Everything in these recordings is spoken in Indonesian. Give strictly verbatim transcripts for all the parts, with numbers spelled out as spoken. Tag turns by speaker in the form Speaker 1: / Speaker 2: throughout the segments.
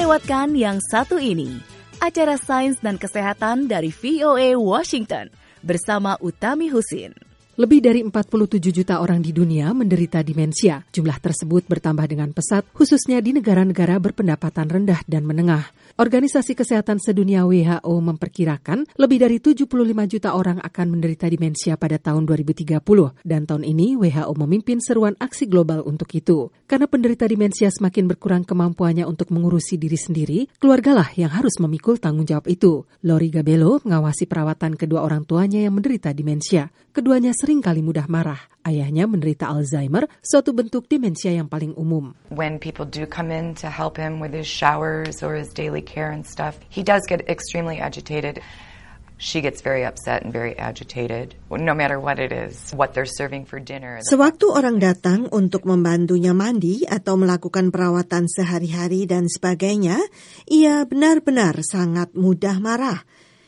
Speaker 1: lewatkan yang satu ini, acara Sains dan Kesehatan dari V O A Washington bersama Utami Husin.
Speaker 2: Lebih dari empat puluh tujuh juta orang di dunia menderita demensia. Jumlah tersebut bertambah dengan pesat, khususnya di negara-negara berpendapatan rendah dan menengah. Organisasi Kesehatan Sedunia W H O memperkirakan lebih dari tujuh puluh lima juta orang akan menderita demensia pada tahun dua ribu tiga puluh. Dan tahun ini W H O memimpin seruan aksi global untuk itu. Karena penderita demensia semakin berkurang kemampuannya untuk mengurusi diri sendiri, keluargalah yang harus memikul tanggung jawab itu. Lori Gabello mengawasi perawatan kedua orang tuanya yang menderita demensia. Keduanya sering kali mudah marah. Ayahnya menderita Alzheimer, suatu bentuk demensia yang paling umum.
Speaker 3: When people do come in to help him with his showers or his daily care and stuff, he does get extremely agitated. She gets very upset and very agitated, no matter what it is, what they're serving for dinner.
Speaker 4: Sewaktu orang datang untuk membantunya mandi atau melakukan perawatan sehari-hari dan sebagainya, ia benar-benar sangat mudah marah.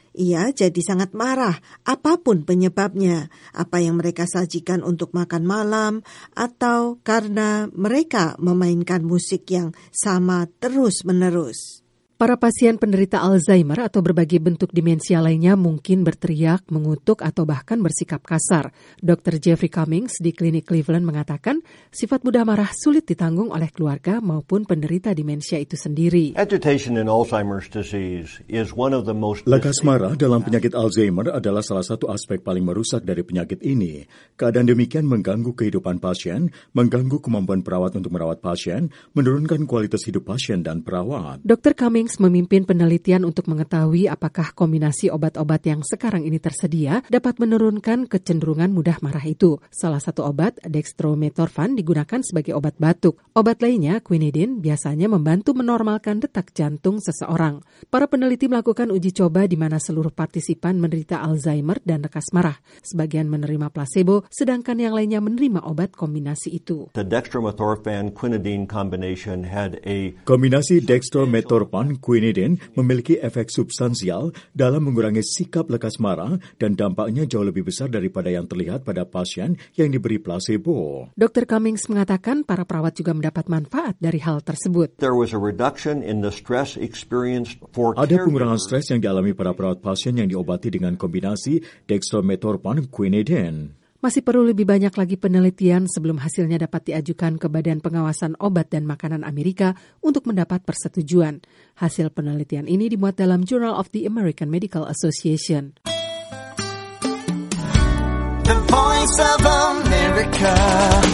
Speaker 4: Ia jadi sangat marah, apapun penyebabnya, apa yang mereka sajikan untuk makan malam, atau karena mereka memainkan musik yang sama terus-menerus.
Speaker 2: Para pasien penderita Alzheimer atau berbagai bentuk demensia lainnya mungkin berteriak, mengutuk, atau bahkan bersikap kasar. dokter Jeffrey Cummings di klinik Cleveland mengatakan, sifat mudah marah sulit ditanggung oleh keluarga maupun penderita demensia itu sendiri.
Speaker 5: Agitation in Alzheimer's disease is one of the most...
Speaker 6: Lekas marah dalam penyakit Alzheimer adalah salah satu aspek paling merusak dari penyakit ini. Keadaan demikian mengganggu kehidupan pasien, mengganggu kemampuan perawat untuk merawat pasien, menurunkan kualitas hidup pasien dan perawat.
Speaker 2: dokter Cummings memimpin penelitian untuk mengetahui apakah kombinasi obat-obat yang sekarang ini tersedia dapat menurunkan kecenderungan mudah marah itu. Salah satu obat, dextromethorphan, digunakan sebagai obat batuk. Obat lainnya, quinidin, biasanya membantu menormalkan detak jantung seseorang. Para peneliti melakukan uji coba di mana seluruh partisipan menderita Alzheimer dan lekas marah. Sebagian menerima placebo, sedangkan yang lainnya menerima obat kombinasi itu.
Speaker 5: The dextromethorphan-quinidine combination had a...
Speaker 6: Kombinasi dextromethorphan quinidin memiliki efek substansial dalam mengurangi sikap lekas marah dan dampaknya jauh lebih besar daripada yang terlihat pada pasien yang diberi placebo.
Speaker 2: dokter Cummings mengatakan para perawat juga mendapat manfaat dari hal tersebut.
Speaker 5: There was a reduction in the stress experienced for
Speaker 6: Ada pengurangan stres yang dialami para perawat pasien yang diobati dengan kombinasi dextromethorphan quinidin.
Speaker 2: Masih perlu lebih banyak lagi penelitian sebelum hasilnya dapat diajukan ke Badan Pengawasan Obat dan Makanan Amerika untuk mendapat persetujuan. Hasil penelitian ini dimuat dalam Journal of the American Medical Association.
Speaker 7: The Voice of America.